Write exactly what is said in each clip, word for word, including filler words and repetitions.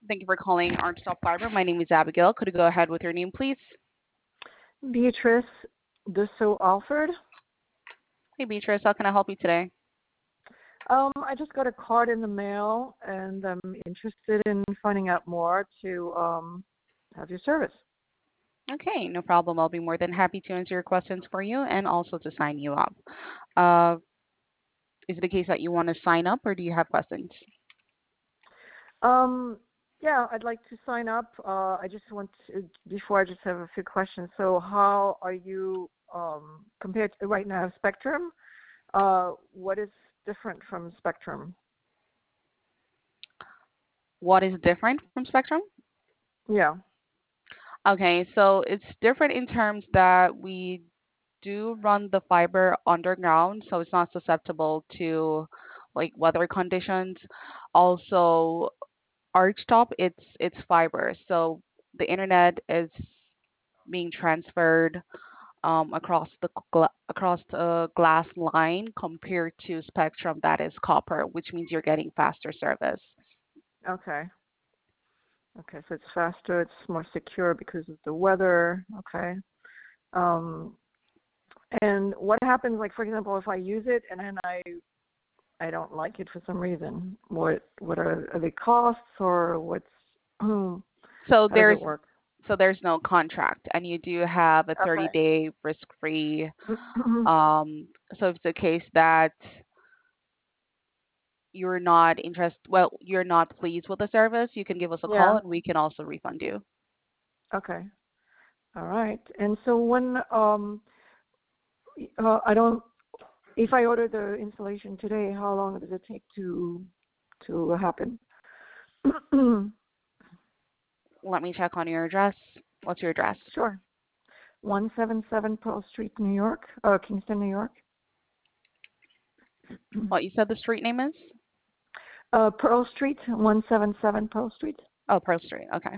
Thank you for calling Archstop Fiber. My name is Abigail. Could you go ahead with your name, please? Beatrice Dusso Alford. Hey, Beatrice, how can I help you today? Um, I just got a card in the mail, and I'm interested in finding out more to um, have your service. Okay, no problem. I'll be more than happy to answer your questions for you and also to sign you up. Uh, is it the case that you want to sign up or do you have questions? Um, yeah, I'd like to sign up. Uh, I just want to, before I just have a few questions. So how are you um, compared to right now Spectrum? Uh, what is different from Spectrum? What is different from Spectrum? Yeah. Okay, so it's different in terms that we do run the fiber underground, so it's not susceptible to like weather conditions. Also, Archtop, it's it's fiber, so the internet is being transferred um, across the gla- across the glass line compared to Spectrum that is copper, which means you're getting faster service. Okay. Okay, so it's faster, it's more secure because of the weather. Okay. Um, and what happens, like for example, if I use it and then I I don't like it for some reason? What what are, are the costs or what's how So does there's it work? so there's no contract, and you do have a thirty Okay. day risk free. Um, so if it's the case that you're not interested, well, you're not pleased with the service, you can give us a call Yeah. and we can also refund you. Okay. All right. And so when um uh, I don't if I order the installation today, how long does it take to to happen? Let me check on your address. What's your address? Sure. one seventy-seven Pearl Street, New York, uh, Kingston, New York. What you said the street name is? Uh, Pearl Street, one seventy-seven Pearl Street. Oh, Pearl Street. Okay.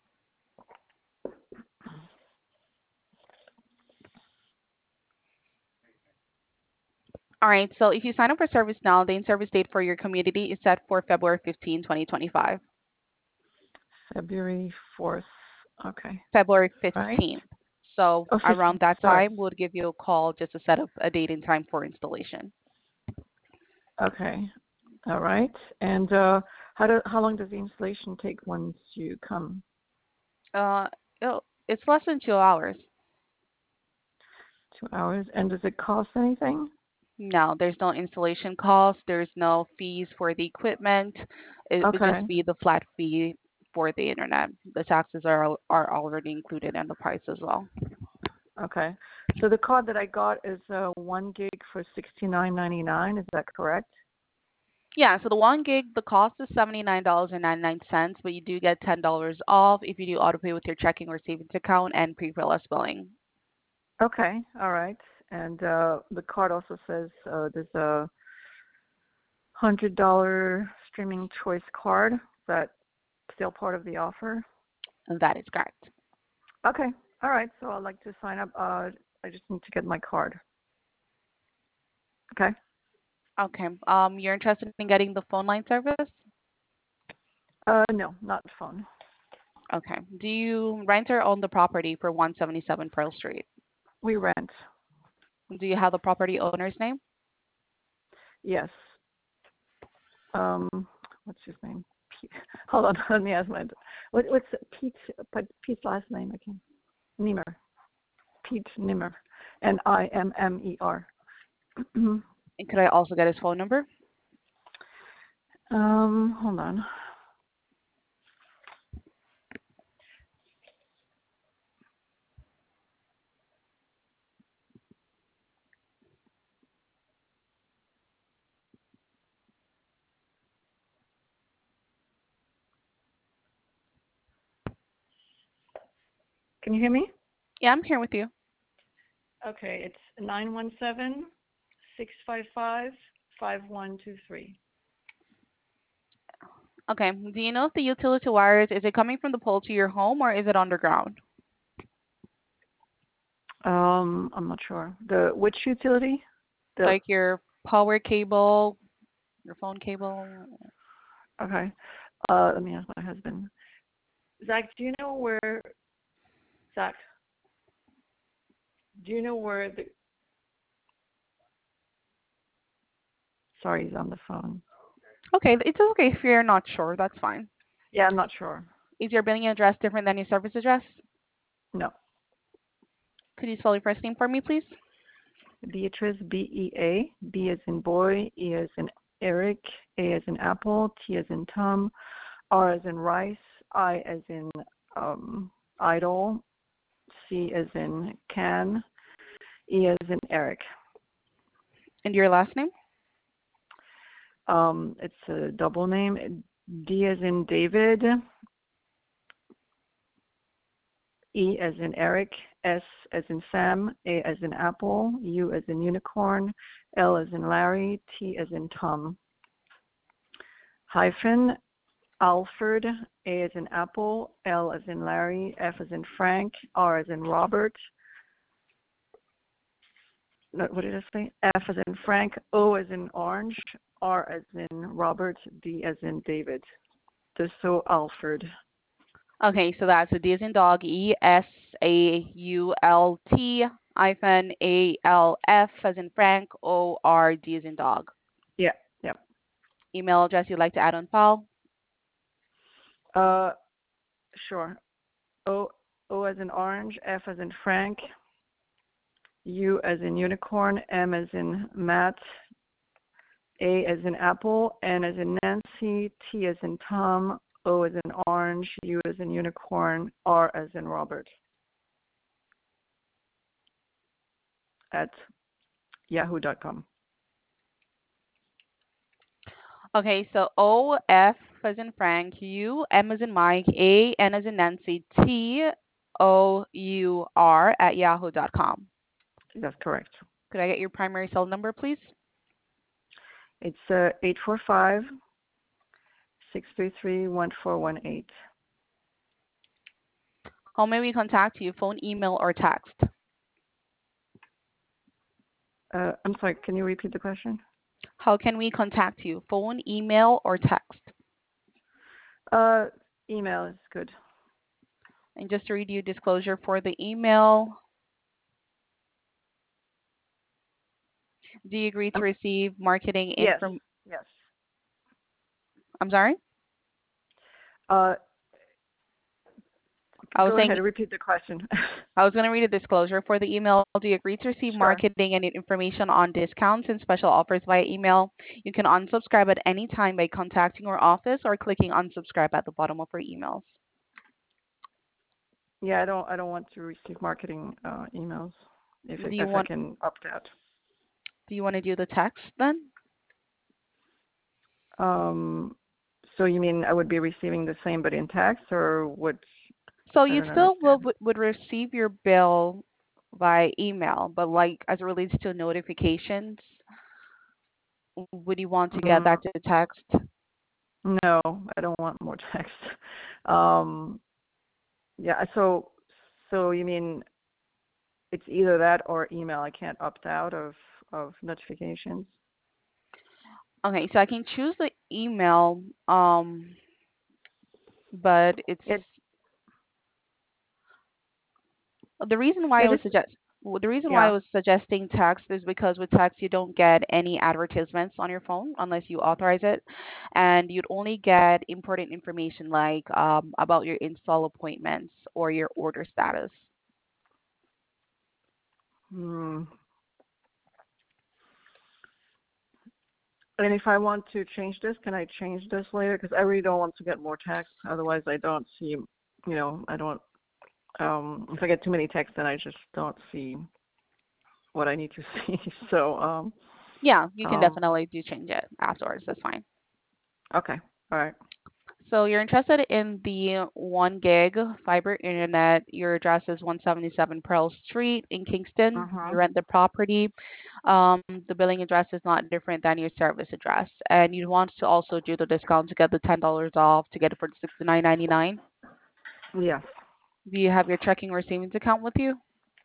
All right. So if you sign up for service now, the in-service date for your community is set for February fifteenth, twenty twenty-five. February fourth. Okay. February Right. fifteenth. So Oh, around fifteenth. that Sorry. time, we'll give you a call just to set up a date and time for installation. Okay. All right. And uh, how do how long does the installation take once you come? Uh, it'll- it's less than two hours. Two hours. And does it cost anything? No, there's no installation cost. There's no fees for the equipment. It would Okay. just be the flat fee for the internet. The taxes are al- are already included in the price as well. Okay. So the card that I got is uh, one gig for sixty-nine ninety-nine. Is that correct? Yeah, so the one gig, the cost is seventy-nine dollars and ninety-nine cents, but you do get ten dollars off if you do auto pay with your checking or savings account and pre-bill billing. Okay. All right. And uh, the card also says uh, there's a hundred dollar streaming choice card. Is that still part of the offer? And that is correct. Okay. All right. So I'd like to sign up. Uh, I just need to get my card. Okay. Okay. Um, you're interested in getting the phone line service? Uh, no, not phone. Okay. Do you rent or own the property for one seventy-seven Pearl Street? We rent. Do you have the property owner's name? Yes. Um, what's his name? Pete. Hold on. Let me ask my. What, what's Pete? But Pete's last name again? Nimmer. Pete Nimmer. N I M M E R. um, And could I also get his phone number? hold on. Can you hear me? Yeah, I'm here with you. Okay, it's nine one seven six five five five one two three. Okay. Do you know if the utility wires, is it coming from the pole to your home or is it underground? Um, I'm not sure. The which utility? The Like your power cable, your phone cable? okay. Uh, let me ask my husband. Zach, do you know where Zach? Do you know where the? Sorry, he's on the phone. Okay, it's okay if you're not sure. That's fine. Yeah, I'm not sure. Is your billing address different than your service address? No. Could you spell your first name for me, please? Beatrice, B E A, B as in boy, E as in Eric, A as in apple, T as in Tom, R as in rice, I as in um, idol, C as in can, E as in Eric. And your last name? Um, it's a double name. D as in David, E as in Eric, S as in Sam, A as in apple, U as in unicorn, L as in Larry, T as in Tom. Hyphen, Alfred, A as in apple, L as in Larry, F as in Frank, R as in Robert. No, what did I say? F as in Frank, O as in orange, R as in Robert, D as in David. Just so Alfred. Okay, so that's a D as in dog, E S A U L T hyphen A L F as in Frank, O R D as in dog. Yeah, yeah. Email address you'd like to add on file? Uh, sure. O O as in orange, F as in Frank, U as in unicorn, M as in Matt, A as in apple, N as in Nancy, T as in Tom, O as in orange, U as in unicorn, R as in Robert. At yahoo dot com. Okay, so O F as in Frank, U M as in Mike, A N as in Nancy, T O U R at yahoo dot com. That's correct. Could I get your primary cell number, please? It's uh, eight four five, six three three, one four one eight. How may we contact you? Phone, email, or text? Uh, I'm sorry, can you repeat the question? How can we contact you? Phone, email, or text? Uh, email is good. And just to read you disclosure for the email, do you agree to Um, receive marketing yes, inform? yes. I'm sorry? Uh, I was go saying ahead, repeat the question. I was going to read a disclosure for the email. Do you agree to receive Sure. marketing and information on discounts and special offers via email? You can unsubscribe at any time by contacting our office or clicking unsubscribe at the bottom of our emails. Yeah, I don't. I don't want to receive marketing uh, emails. If Do it, you if I want can opt out. do you want to do the text then? Um, so you mean I would be receiving the same but in text, or what? So I you don't still will understand. would receive your bill by email, but like as it relates to notifications, would you want to get Mm, that to text? no, I don't want more text. Um, yeah. So, so you mean it's either that or email? I can't opt out of of notifications. Okay, so I can choose the email, um, but it's It. the reason why Yeah. I was Just. suggest well, the reason why I Yeah. was suggesting text is because with text you don't get any advertisements on your phone unless you authorize it, and you'd only get important information like um, about your install appointments or your order status. Hmm. And if I want to change this, can I change this later? Because I really don't want to get more text. Otherwise, I don't see. You know, I don't. Um, if I get too many texts, then I just don't see what I need to see. So, um, Yeah, you can um, definitely do change it afterwards. That's fine. okay, all right. So you're interested in the one gig fiber internet. Your address is one seventy-seven Pearl Street in Kingston. You Mhm. rent the property. Um, the billing address is not different than your service address, and you want to also do the discount to get the ten dollars off to get it for sixty-nine ninety-nine. Yes. Do you have your checking or savings account with you?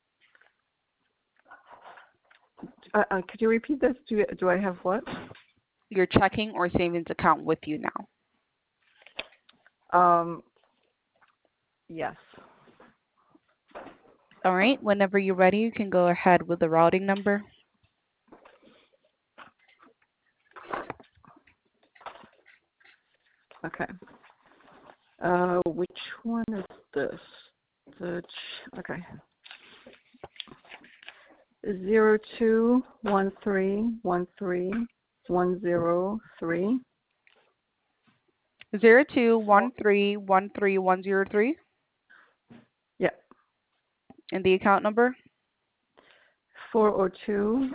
Uh, uh, could you repeat this? Do do I have what? Your checking or savings account with you now. Um, Yes. All right. Whenever you're ready, you can go ahead with the routing number. Okay. Uh, which one is this? The ch- okay. Zero two one three one three one zero three. Zero two Four. one three one three one zero three. Yeah. And the account number. Four oh two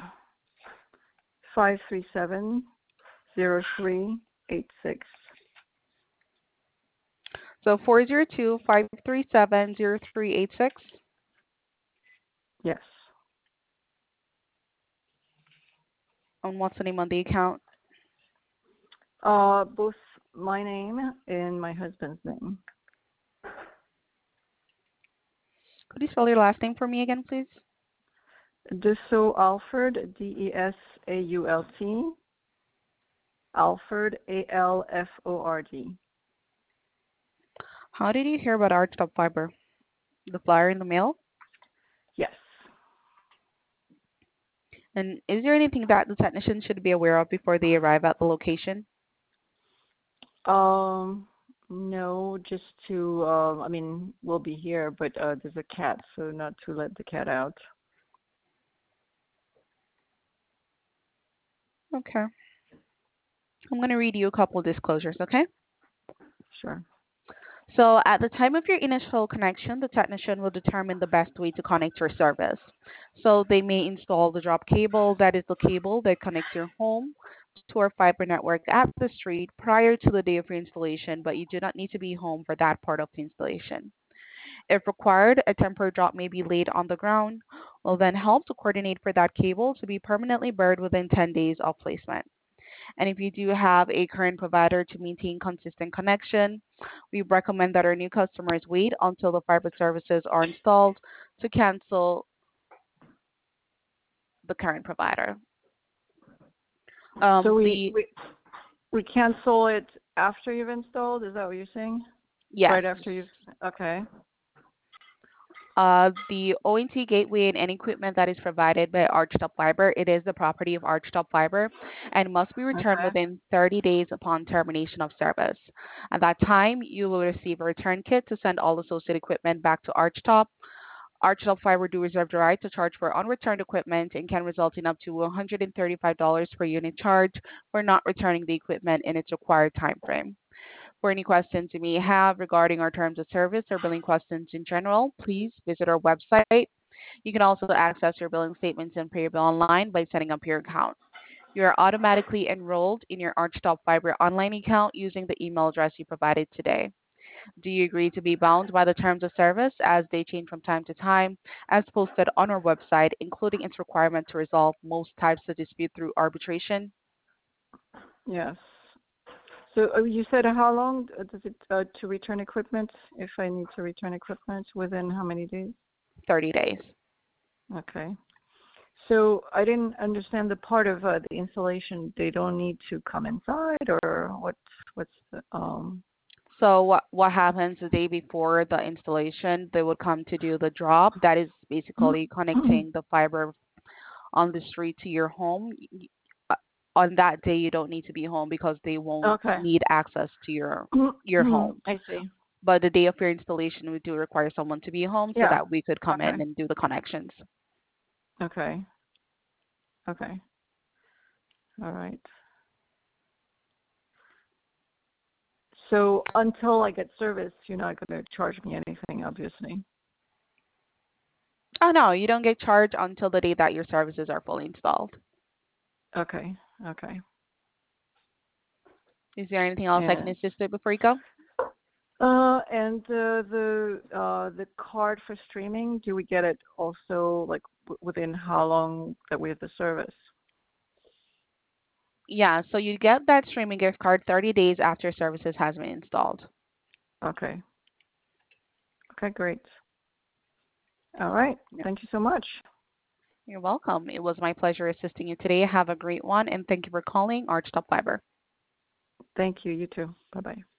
five three seven zero three eight six. So four zero two five three seven zero three eight six. Yes. And what's the name on the account? Uh, both my name and my husband's name. Could you spell your last name for me again, please? Desault Alford, D E S A U L T. Alford, A L F O R D. How did you hear about Archtop Fiber? The flyer in the mail? Yes. And is there anything that the technician should be aware of before they arrive at the location? Um, no, just to, um, I mean, we'll be here, but uh, there's a cat, so not to let the cat out. Okay. I'm going to read you a couple disclosures, okay? Sure. So at the time of your initial connection, the technician will determine the best way to connect your service. So they may install the drop cable, that is the cable that connects your home to our fiber network at the street prior to the day of your installation, but you do not need to be home for that part of the installation. If required, a temporary drop may be laid on the ground. Will then help to coordinate for that cable to be permanently buried within ten days of placement. And if you do have a current provider to maintain consistent connection, we recommend that our new customers wait until the fiber services are installed to cancel the current provider. So Um, we, the we, we cancel it after you've installed? Is that what you're saying? yes, Right after you've, okay. uh, the O N T gateway and any equipment that is provided by Archtop Fiber, it is the property of Archtop Fiber and must be returned Okay. within thirty days upon termination of service. At that time, you will receive a return kit to send all associated equipment back to Archtop. Archtop Fiber do reserve the right to charge for unreturned equipment and can result in up to one hundred thirty-five dollars per unit charge for not returning the equipment in its required time frame. For any questions you may have regarding our terms of service or billing questions in general, please visit our website. You can also access your billing statements and pay your bill online by setting up your account. You are automatically enrolled in your Archtop Fiber online account using the email address you provided today. Do you agree to be bound by the terms of service as they change from time to time, as posted on our website, including its requirement to resolve most types of dispute through arbitration? Yes. So uh, you said how long uh, does it uh, to return equipment? If I need to return equipment within how many days? thirty days. Okay. So I didn't understand the part of uh, the installation. They don't need to come inside, or what? What's the um? So what what happens the day before the installation? They would come to do the drop. That is basically connecting the fiber on the street to your home. Y- uh, On that day, you don't need to be home because they won't Okay. need access to your your home. I see. But the day of your installation, we do require someone to be home so Yeah. that we could come Okay. in and do the connections. Okay. Okay. All right. So until I get service, you're not going to charge me anything, obviously. Oh no, you don't get charged until the day that your services are fully installed. Okay. Okay. Is there anything else I can And assist with before you go? uh, and uh, the uh, the card for streaming, do we get it also like w- within how long that we have the service? Yeah, so you get that streaming gift card thirty days after services has been installed. Okay. Okay, great. All right. Yeah. Thank you so much. You're welcome. It was my pleasure assisting you today. Have a great one, and thank you for calling Archtop Fiber. Thank you. You too. Bye bye.